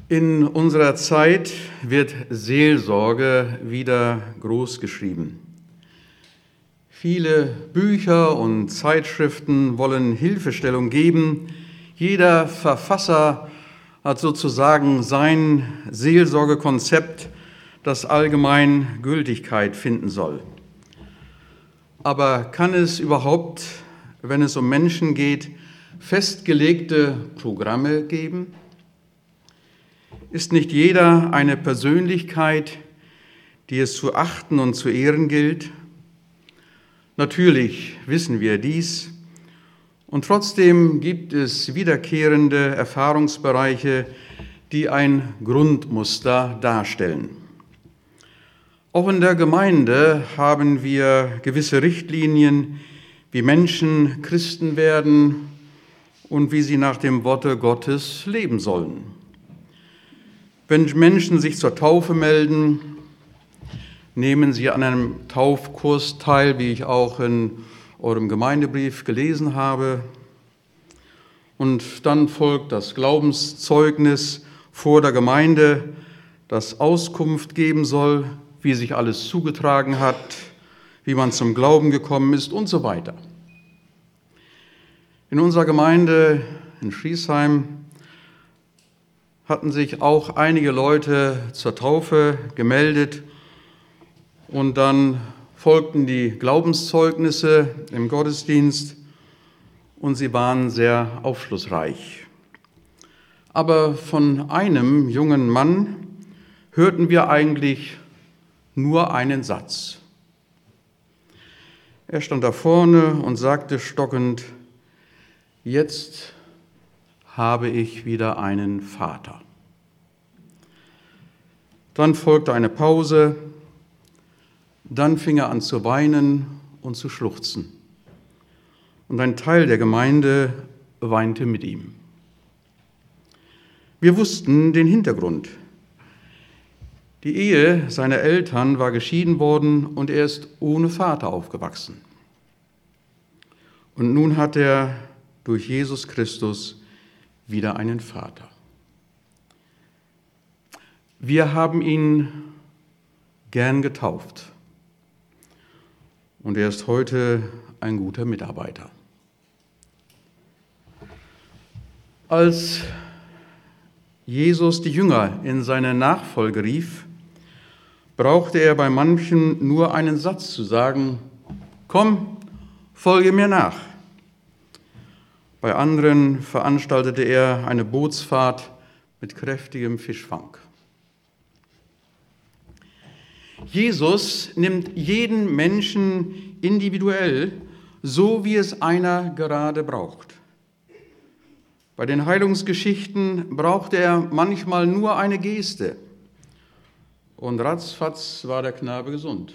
In unserer Zeit wird Seelsorge wieder groß geschrieben. Viele Bücher und Zeitschriften wollen Hilfestellung geben. Jeder Verfasser hat sozusagen sein Seelsorgekonzept, das allgemein Gültigkeit finden soll. Aber kann es überhaupt, wenn es um Menschen geht, festgelegte Programme geben? Ist nicht jeder eine Persönlichkeit, die es zu achten und zu ehren gilt? Natürlich wissen wir dies, und trotzdem gibt es wiederkehrende Erfahrungsbereiche, die ein Grundmuster darstellen. Auch in der Gemeinde haben wir gewisse Richtlinien, wie Menschen Christen werden und wie sie nach dem Worte Gottes leben sollen. Wenn Menschen sich zur Taufe melden, nehmen sie an einem Taufkurs teil, wie ich auch in eurem Gemeindebrief gelesen habe. Und dann folgt das Glaubenszeugnis vor der Gemeinde, das Auskunft geben soll, wie sich alles zugetragen hat, wie man zum Glauben gekommen ist und so weiter. In unserer Gemeinde in Schriesheim hatten sich auch einige Leute zur Taufe gemeldet und dann folgten die Glaubenszeugnisse im Gottesdienst und sie waren sehr aufschlussreich. Aber von einem jungen Mann hörten wir eigentlich nur einen Satz. Er stand da vorne und sagte stockend: Jetzt habe ich wieder einen Vater. Dann folgte eine Pause, dann fing er an zu weinen und zu schluchzen. Und ein Teil der Gemeinde weinte mit ihm. Wir wussten den Hintergrund. Die Ehe seiner Eltern war geschieden worden und er ist ohne Vater aufgewachsen. Und nun hat er durch Jesus Christus wieder einen Vater. Wir haben ihn gern getauft und er ist heute ein guter Mitarbeiter. Als Jesus die Jünger in seine Nachfolge rief, brauchte er bei manchen nur einen Satz zu sagen: Komm, folge mir nach. Bei anderen veranstaltete er eine Bootsfahrt mit kräftigem Fischfang. Jesus nimmt jeden Menschen individuell, so wie es einer gerade braucht. Bei den Heilungsgeschichten brauchte er manchmal nur eine Geste und ratzfatz war der Knabe gesund.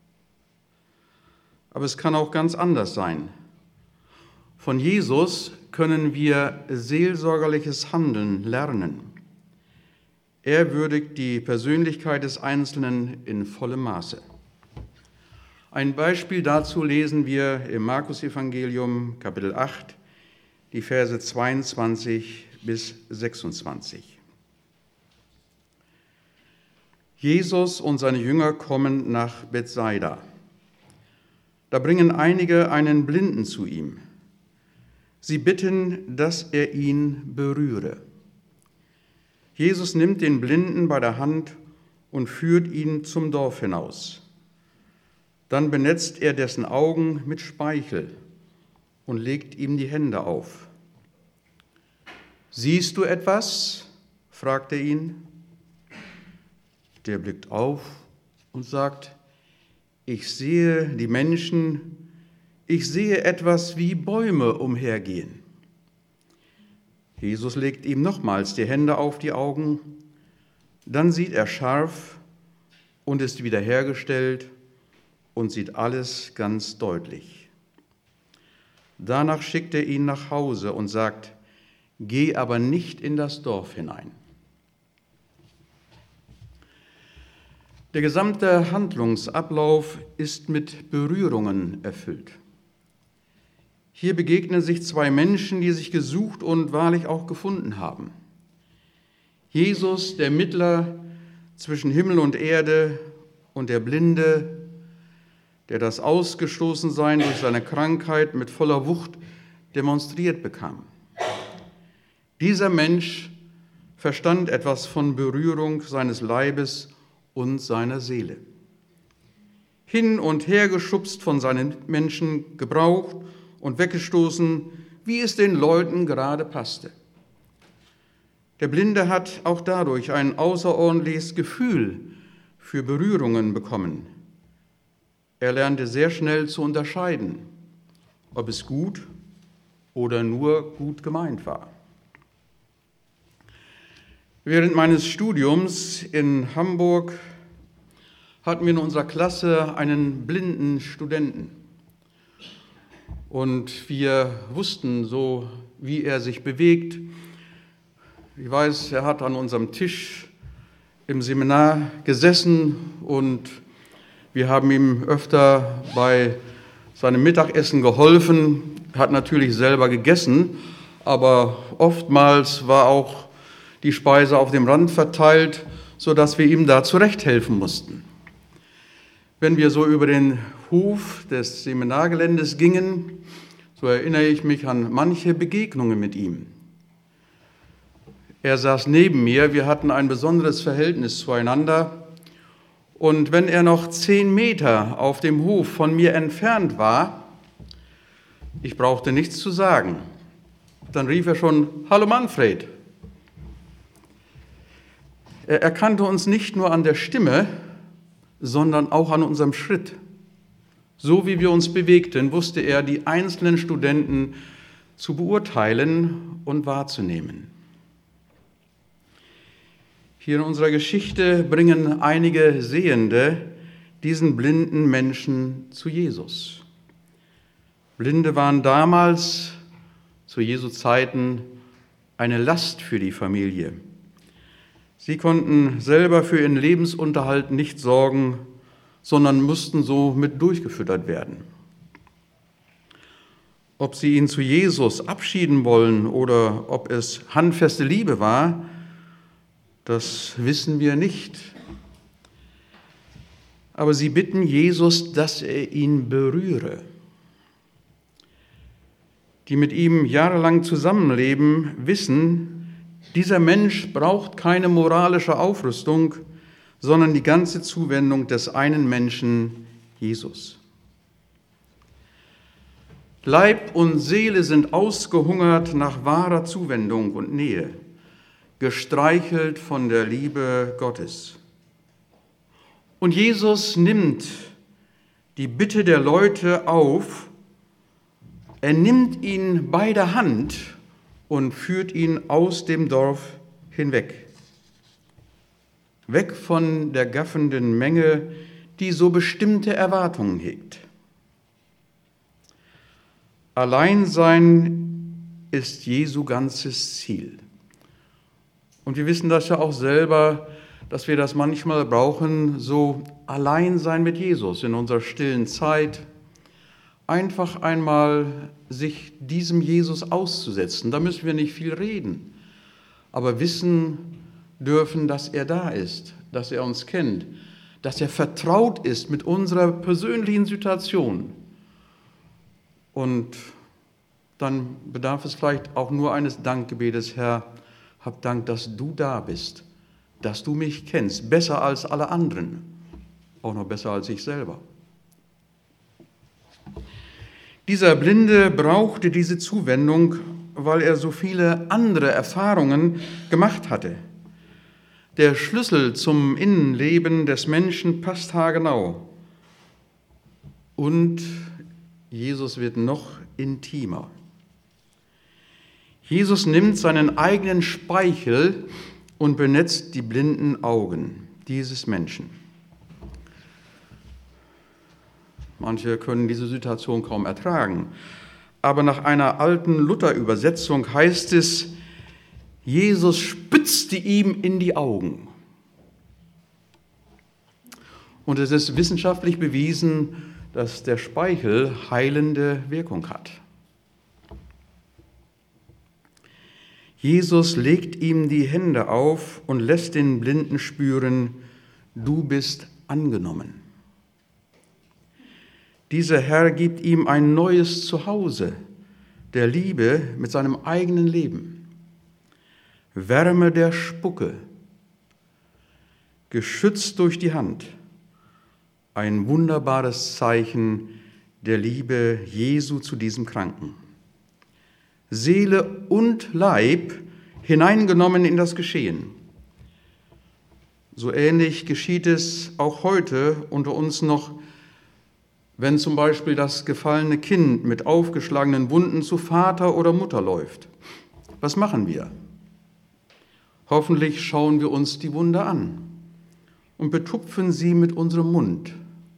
Aber es kann auch ganz anders sein. Von Jesus können wir seelsorgerliches Handeln lernen. Er würdigt die Persönlichkeit des Einzelnen in vollem Maße. Ein Beispiel dazu lesen wir im Markus-Evangelium, Kapitel 8, die Verse 22 bis 26. Jesus und seine Jünger kommen nach Bethsaida. Da bringen einige einen Blinden zu ihm. Sie bitten, dass er ihn berühre. Jesus nimmt den Blinden bei der Hand und führt ihn zum Dorf hinaus. Dann benetzt er dessen Augen mit Speichel und legt ihm die Hände auf. »Siehst du etwas?« fragt er ihn. Der blickt auf und sagt: »Ich sehe die Menschen, ich sehe etwas wie Bäume umhergehen.« Jesus legt ihm nochmals die Hände auf die Augen, dann sieht er scharf und ist wiederhergestellt und sieht alles ganz deutlich. Danach schickt er ihn nach Hause und sagt: »Geh aber nicht in das Dorf hinein.« Der gesamte Handlungsablauf ist mit Berührungen erfüllt. Hier begegnen sich zwei Menschen, die sich gesucht und wahrlich auch gefunden haben. Jesus, der Mittler zwischen Himmel und Erde, und der Blinde, der das Ausgestoßensein durch seine Krankheit mit voller Wucht demonstriert bekam. Dieser Mensch verstand etwas von Berührung seines Leibes und seiner Seele. Hin und her geschubst von seinen Menschen, gebraucht und weggestoßen, wie es den Leuten gerade passte. Der Blinde hat auch dadurch ein außerordentliches Gefühl für Berührungen bekommen. Er lernte sehr schnell zu unterscheiden, ob es gut oder nur gut gemeint war. Während meines Studiums in Hamburg hatten wir in unserer Klasse einen blinden Studenten. Und wir wussten so, wie er sich bewegt. Ich weiß, er hat an unserem Tisch im Seminar gesessen und wir haben ihm öfter bei seinem Mittagessen geholfen. Er hat natürlich selber gegessen, aber oftmals war auch die Speise auf dem Rand verteilt, sodass wir ihm da zurechthelfen mussten. Wenn wir so über den Hof des Seminargeländes gingen, so erinnere ich mich an manche Begegnungen mit ihm. Er saß neben mir, wir hatten ein besonderes Verhältnis zueinander. Und wenn er noch 10 Meter auf dem Hof von mir entfernt war, ich brauchte nichts zu sagen, dann rief er schon: Hallo Manfred. Er erkannte uns nicht nur an der Stimme, sondern auch an unserem Schritt. So wie wir uns bewegten, wusste er, die einzelnen Studenten zu beurteilen und wahrzunehmen. Hier in unserer Geschichte bringen einige Sehende diesen blinden Menschen zu Jesus. Blinde waren damals, zu Jesu Zeiten, eine Last für die Familie. Sie konnten selber für ihren Lebensunterhalt nicht sorgen, sondern mussten so mit durchgefüttert werden. Ob sie ihn zu Jesus abschieden wollen oder ob es handfeste Liebe war, das wissen wir nicht. Aber sie bitten Jesus, dass er ihn berühre. Die mit ihm jahrelang zusammenleben, wissen, dieser Mensch braucht keine moralische Aufrüstung, sondern die ganze Zuwendung des einen Menschen, Jesus. Leib und Seele sind ausgehungert nach wahrer Zuwendung und Nähe, gestreichelt von der Liebe Gottes. Und Jesus nimmt die Bitte der Leute auf, er nimmt ihn bei der Hand und führt ihn aus dem Dorf hinweg. Weg von der gaffenden Menge, die so bestimmte Erwartungen hegt. Alleinsein ist Jesu ganzes Ziel. Und wir wissen das ja auch selber, dass wir das manchmal brauchen, so allein sein mit Jesus in unserer stillen Zeit. Einfach einmal sich diesem Jesus auszusetzen. Da müssen wir nicht viel reden, aber wissen dürfen, dass er da ist, dass er uns kennt, dass er vertraut ist mit unserer persönlichen Situation. Und dann bedarf es vielleicht auch nur eines Dankgebetes: Herr, hab Dank, dass du da bist, dass du mich kennst, besser als alle anderen, auch noch besser als ich selber. Dieser Blinde brauchte diese Zuwendung, weil er so viele andere Erfahrungen gemacht hatte. Der Schlüssel zum Innenleben des Menschen passt haargenau. Und Jesus wird noch intimer. Jesus nimmt seinen eigenen Speichel und benetzt die blinden Augen dieses Menschen. Manche können diese Situation kaum ertragen. Aber nach einer alten Luther-Übersetzung heißt es, Jesus spritzte ihm in die Augen. Und es ist wissenschaftlich bewiesen, dass der Speichel heilende Wirkung hat. Jesus legt ihm die Hände auf und lässt den Blinden spüren, du bist angenommen. Dieser Herr gibt ihm ein neues Zuhause der Liebe mit seinem eigenen Leben. Wärme der Spucke, geschützt durch die Hand, ein wunderbares Zeichen der Liebe Jesu zu diesem Kranken. Seele und Leib hineingenommen in das Geschehen. So ähnlich geschieht es auch heute unter uns noch, wenn zum Beispiel das gefallene Kind mit aufgeschlagenen Wunden zu Vater oder Mutter läuft. Was machen wir? Hoffentlich schauen wir uns die Wunde an und betupfen sie mit unserem Mund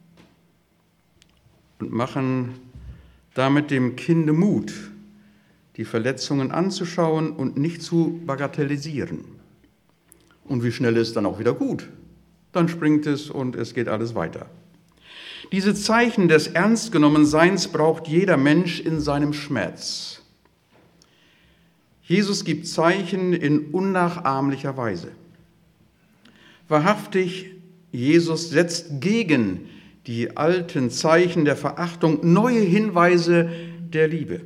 und machen damit dem Kinde Mut, die Verletzungen anzuschauen und nicht zu bagatellisieren. Und wie schnell ist dann auch wieder gut? Dann springt es und es geht alles weiter. Diese Zeichen des Ernstgenommenseins braucht jeder Mensch in seinem Schmerz. Jesus gibt Zeichen in unnachahmlicher Weise. Wahrhaftig, Jesus setzt gegen die alten Zeichen der Verachtung neue Hinweise der Liebe.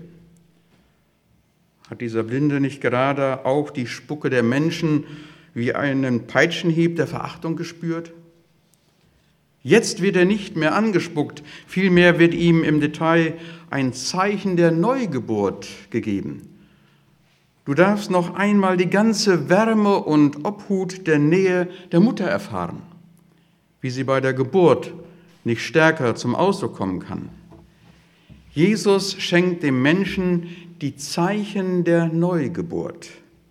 Hat dieser Blinde nicht gerade auch die Spucke der Menschen wie einen Peitschenhieb der Verachtung gespürt? Jetzt wird er nicht mehr angespuckt, vielmehr wird ihm im Detail ein Zeichen der Neugeburt gegeben. Du darfst noch einmal die ganze Wärme und Obhut der Nähe der Mutter erfahren, wie sie bei der Geburt nicht stärker zum Ausdruck kommen kann. Jesus schenkt dem Menschen die Zeichen der Neugeburt.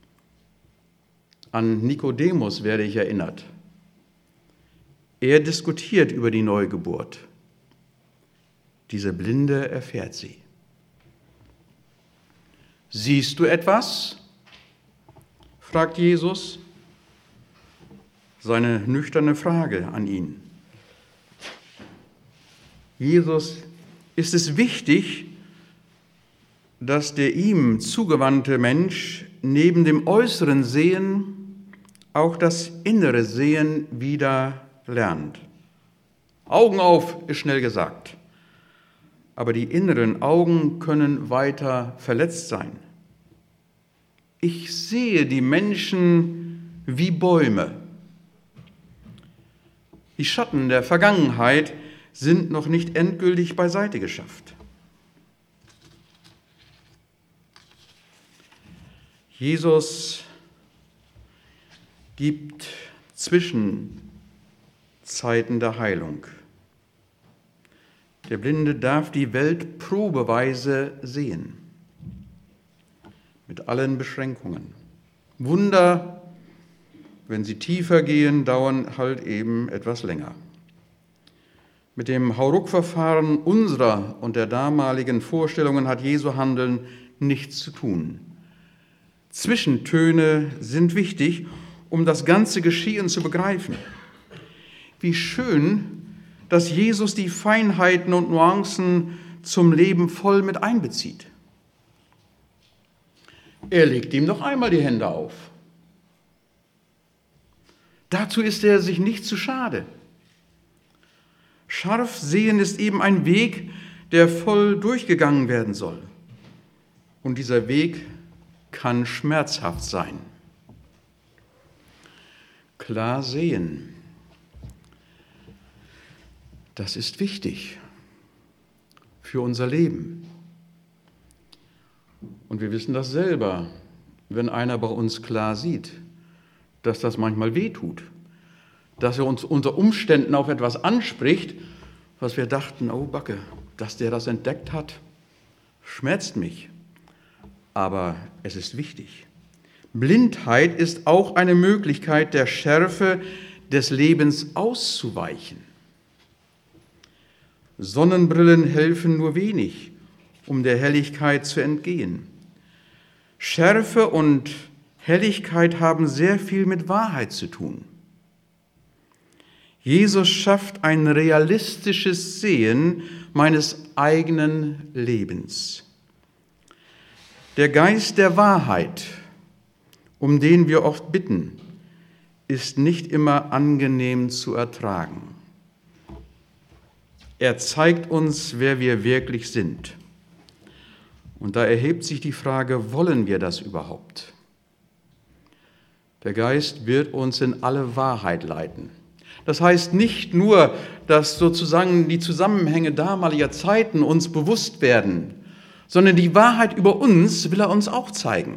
An Nikodemus werde ich erinnert. Er diskutiert über die Neugeburt. Diese Blinde erfährt sie. Siehst du etwas? Fragt Jesus. Seine nüchterne Frage an ihn. Jesus ist es wichtig, dass der ihm zugewandte Mensch neben dem äußeren Sehen auch das innere Sehen wieder lernt. Augen auf ist schnell gesagt, aber die inneren Augen können weiter verletzt sein. Ich sehe die Menschen wie Bäume. Die Schatten der Vergangenheit sind noch nicht endgültig beiseite geschafft. Jesus gibt Zwischenzeiten der Heilung. Der Blinde darf die Welt probeweise sehen, mit allen Beschränkungen. Wunder, wenn sie tiefer gehen, dauern halt eben etwas länger. Mit dem Hauruck-Verfahren unserer und der damaligen Vorstellungen hat Jesu Handeln nichts zu tun. Zwischentöne sind wichtig, um das ganze Geschehen zu begreifen. Wie schön, dass Jesus die Feinheiten und Nuancen zum Leben voll mit einbezieht. Er legt ihm noch einmal die Hände auf. Dazu ist er sich nicht zu schade. Scharf sehen ist eben ein Weg, der voll durchgegangen werden soll. Und dieser Weg kann schmerzhaft sein. Klar sehen, das ist wichtig für unser Leben. Und wir wissen das selber, wenn einer bei uns klar sieht, dass das manchmal wehtut, dass er uns unter Umständen auf etwas anspricht, was wir dachten, oh Backe, dass der das entdeckt hat, schmerzt mich. Aber es ist wichtig. Blindheit ist auch eine Möglichkeit, der Schärfe des Lebens auszuweichen. Sonnenbrillen helfen nur wenig, um der Helligkeit zu entgehen. Schärfe und Helligkeit haben sehr viel mit Wahrheit zu tun. Jesus schafft ein realistisches Sehen meines eigenen Lebens. Der Geist der Wahrheit um den wir oft bitten, ist nicht immer angenehm zu ertragen. Er zeigt uns, wer wir wirklich sind. Und da erhebt sich die Frage, wollen wir das überhaupt? Der Geist wird uns in alle Wahrheit leiten. Das heißt nicht nur, dass sozusagen die Zusammenhänge damaliger Zeiten uns bewusst werden, sondern die Wahrheit über uns will er uns auch zeigen.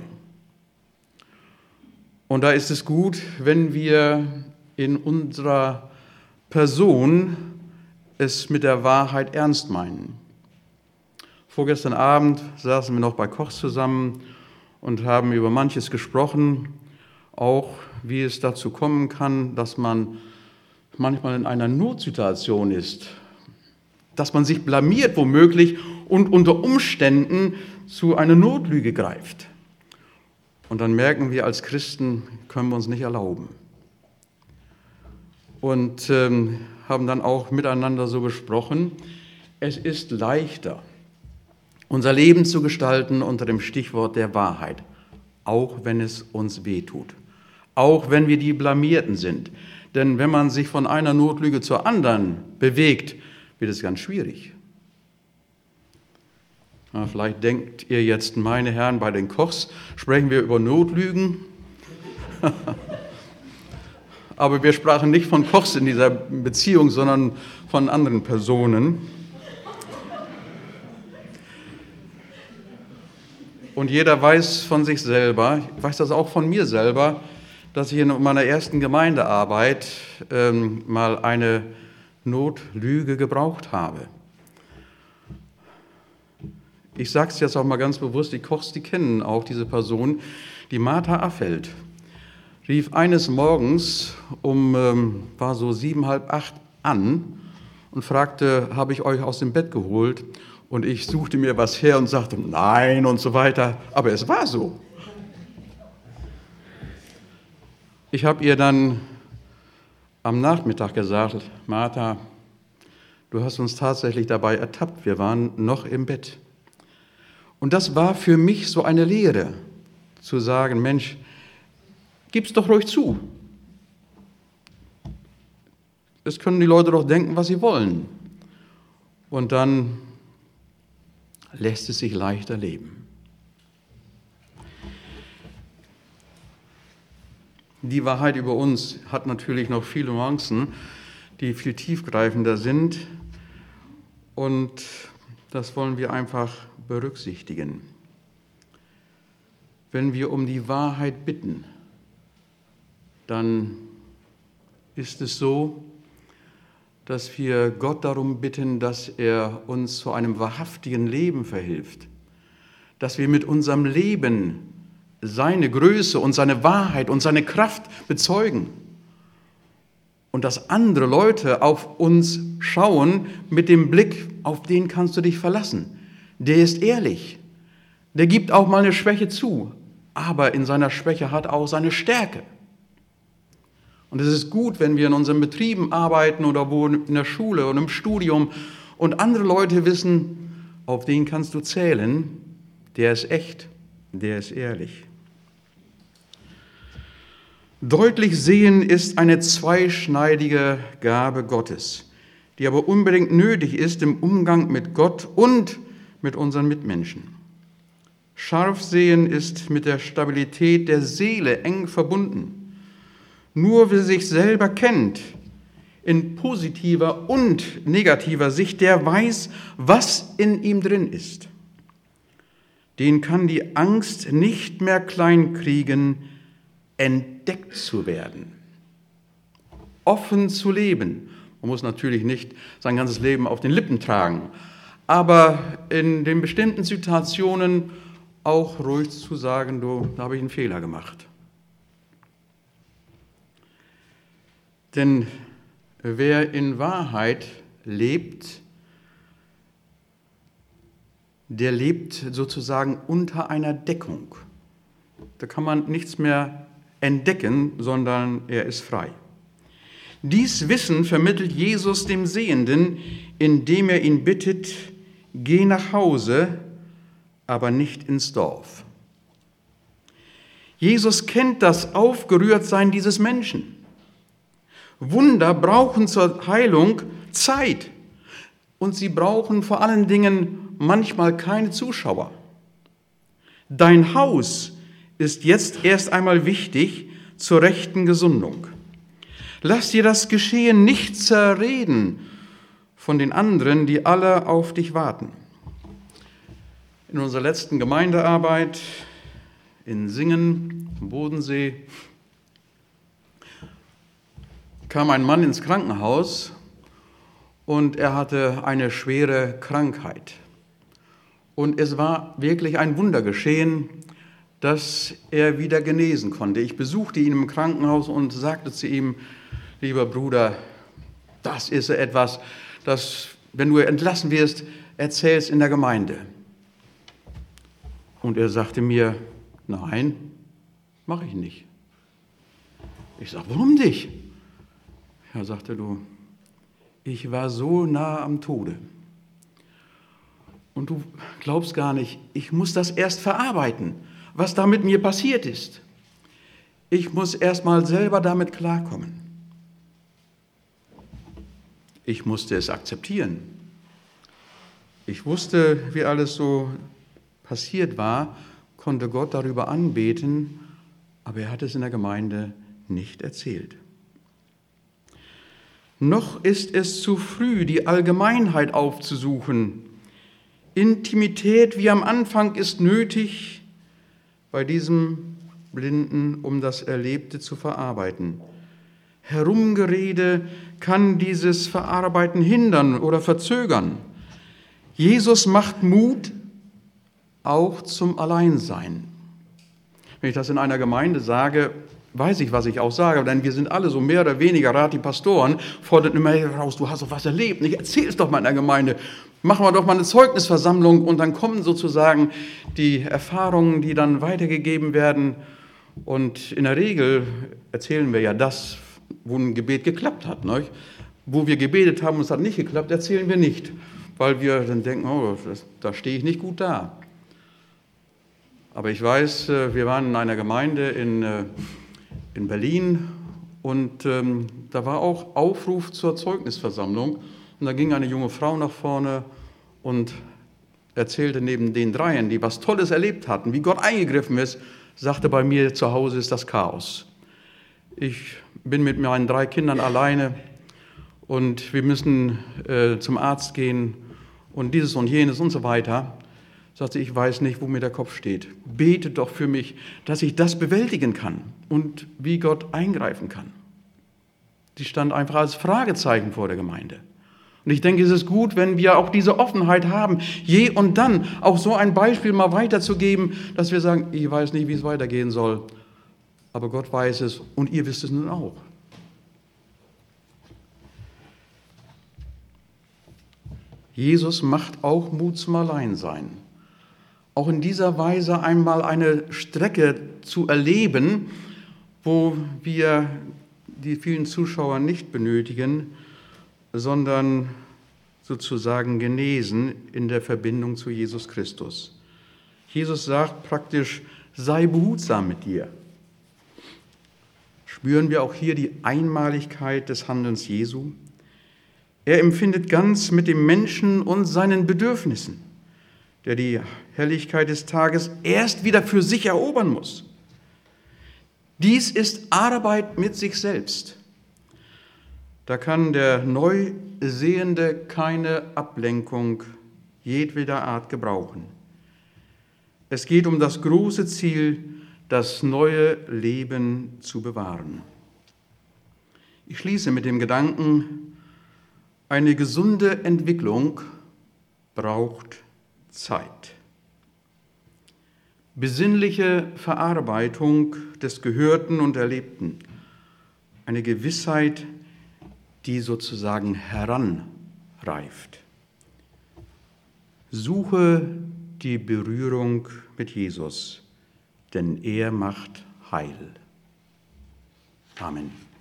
Und da ist es gut, wenn wir in unserer Person es mit der Wahrheit ernst meinen. Vorgestern Abend saßen wir noch bei Koch zusammen und haben über manches gesprochen, auch wie es dazu kommen kann, dass man manchmal in einer Notsituation ist, dass man sich blamiert womöglich und unter Umständen zu einer Notlüge greift. Und dann merken wir, als Christen können wir uns nicht erlauben. Und haben dann auch miteinander so besprochen, es ist leichter, unser Leben zu gestalten unter dem Stichwort der Wahrheit, auch wenn es uns wehtut, auch wenn wir die Blamierten sind. Denn wenn man sich von einer Notlüge zur anderen bewegt, wird es ganz schwierig. Na, vielleicht denkt ihr jetzt, meine Herren, bei den Kochs sprechen wir über Notlügen. Aber wir sprachen nicht von Kochs in dieser Beziehung, sondern von anderen Personen. Und jeder weiß von sich selber, ich weiß das auch von mir selber, dass ich in meiner ersten Gemeindearbeit mal eine Notlüge gebraucht habe. Ich sage es jetzt auch mal ganz bewusst, die Kochs, die kennen auch diese Person, die Martha Affeld, rief eines Morgens war so 7, halb 8 an und fragte, habe ich euch aus dem Bett geholt? Und ich suchte mir was her und sagte, nein und so weiter, aber es war so. Ich habe ihr dann am Nachmittag gesagt, Martha, du hast uns tatsächlich dabei ertappt, wir waren noch im Bett. Und das war für mich so eine Lehre, zu sagen, Mensch, gib's doch ruhig zu. Es können die Leute doch denken, was sie wollen. Und dann lässt es sich leichter leben. Die Wahrheit über uns hat natürlich noch viele Nuancen, die viel tiefgreifender sind. Und das wollen wir einfach berücksichtigen. Wenn wir um die Wahrheit bitten, dann ist es so, dass wir Gott darum bitten, dass er uns zu einem wahrhaftigen Leben verhilft, dass wir mit unserem Leben seine Größe und seine Wahrheit und seine Kraft bezeugen und dass andere Leute auf uns schauen mit dem Blick, auf den kannst du dich verlassen. Der ist ehrlich, der gibt auch mal eine Schwäche zu, aber in seiner Schwäche hat auch seine Stärke. Und es ist gut, wenn wir in unseren Betrieben arbeiten oder wo in der Schule oder im Studium und andere Leute wissen, auf den kannst du zählen, der ist echt, der ist ehrlich. Deutlich sehen ist eine zweischneidige Gabe Gottes, die aber unbedingt nötig ist im Umgang mit Gott und mit unseren Mitmenschen. Scharf sehen ist mit der Stabilität der Seele eng verbunden. Nur wer sich selber kennt, in positiver und negativer Sicht, der weiß, was in ihm drin ist. Den kann die Angst nicht mehr kleinkriegen, entdeckt zu werden, offen zu leben. Man muss natürlich nicht sein ganzes Leben auf den Lippen tragen, aber in den bestimmten Situationen auch ruhig zu sagen, du, da habe ich einen Fehler gemacht. Denn wer in Wahrheit lebt, der lebt sozusagen unter einer Deckung. Da kann man nichts mehr entdecken, sondern er ist frei. Dies Wissen vermittelt Jesus dem Sehenden, indem er ihn bittet, geh nach Hause, aber nicht ins Dorf. Jesus kennt das Aufgerührtsein dieses Menschen. Wunder brauchen zur Heilung Zeit und sie brauchen vor allen Dingen manchmal keine Zuschauer. Dein Haus ist jetzt erst einmal wichtig zur rechten Gesundung. Lass dir das Geschehen nicht zerreden von den anderen, die alle auf dich warten. In unserer letzten Gemeindearbeit in Singen, am Bodensee, kam ein Mann ins Krankenhaus und er hatte eine schwere Krankheit. Und es war wirklich ein Wunder geschehen, dass er wieder genesen konnte. Ich besuchte ihn im Krankenhaus und sagte zu ihm, lieber Bruder, das ist etwas, das, wenn du entlassen wirst, erzählst in der Gemeinde. Und er sagte mir, nein, mache ich nicht. Ich sage, warum nicht? Er sagte, du, ich war so nah am Tode. Und du glaubst gar nicht, ich muss das erst verarbeiten, was da mit mir passiert ist. Ich muss erst mal selber damit klarkommen. Ich musste es akzeptieren. Ich wusste, wie alles so passiert war, konnte Gott darüber anbeten, aber er hat es in der Gemeinde nicht erzählt. Noch ist es zu früh, die Allgemeinheit aufzusuchen. Intimität wie am Anfang ist nötig bei diesem Blinden, um das Erlebte zu verarbeiten. Herumgerede kann dieses Verarbeiten hindern oder verzögern. Jesus macht Mut auch zum Alleinsein. Wenn ich das in einer Gemeinde sage, weiß ich, was ich auch sage, denn wir sind alle so mehr oder weniger, gerade die Pastoren, fordern immer raus, du hast doch was erlebt, ich erzähl es doch mal in der Gemeinde, machen wir doch mal eine Zeugnisversammlung und dann kommen sozusagen die Erfahrungen, die dann weitergegeben werden und in der Regel erzählen wir ja das, wo ein Gebet geklappt hat, nicht? Wo wir gebetet haben und es hat nicht geklappt, erzählen wir nicht, weil wir dann denken, oh, da stehe ich nicht gut da. Aber ich weiß, wir waren in einer Gemeinde in Berlin und da war auch Aufruf zur Zeugnisversammlung und da ging eine junge Frau nach vorne und erzählte neben den Dreien, die was Tolles erlebt hatten, wie Gott eingegriffen ist, sagte, bei mir zu Hause ist das Chaos. Ich bin mit meinen 3 Kindern alleine und wir müssen zum Arzt gehen und dieses und jenes und so weiter. Sagte, ich weiß nicht, wo mir der Kopf steht. Betet doch für mich, dass ich das bewältigen kann und wie Gott eingreifen kann. Sie stand einfach als Fragezeichen vor der Gemeinde. Und ich denke, es ist gut, wenn wir auch diese Offenheit haben, je und dann auch so ein Beispiel mal weiterzugeben, dass wir sagen, ich weiß nicht, wie es weitergehen soll, aber Gott weiß es und ihr wisst es nun auch. Jesus macht auch Mut zum Alleinsein. Auch in dieser Weise einmal eine Strecke zu erleben, wo wir die vielen Zuschauer nicht benötigen, sondern sozusagen genesen in der Verbindung zu Jesus Christus. Jesus sagt praktisch, sei behutsam mit dir. Spüren wir auch hier die Einmaligkeit des Handelns Jesu? Er empfindet ganz mit dem Menschen und seinen Bedürfnissen, der die Herrlichkeit des Tages erst wieder für sich erobern muss. Dies ist Arbeit mit sich selbst. Da kann der Neusehende keine Ablenkung jedweder Art gebrauchen. Es geht um das große Ziel, das neue Leben zu bewahren. Ich schließe mit dem Gedanken, eine gesunde Entwicklung braucht Zeit. Besinnliche Verarbeitung des Gehörten und Erlebten. Eine Gewissheit, die sozusagen heranreift. Suche die Berührung mit Jesus, denn er macht heil. Amen.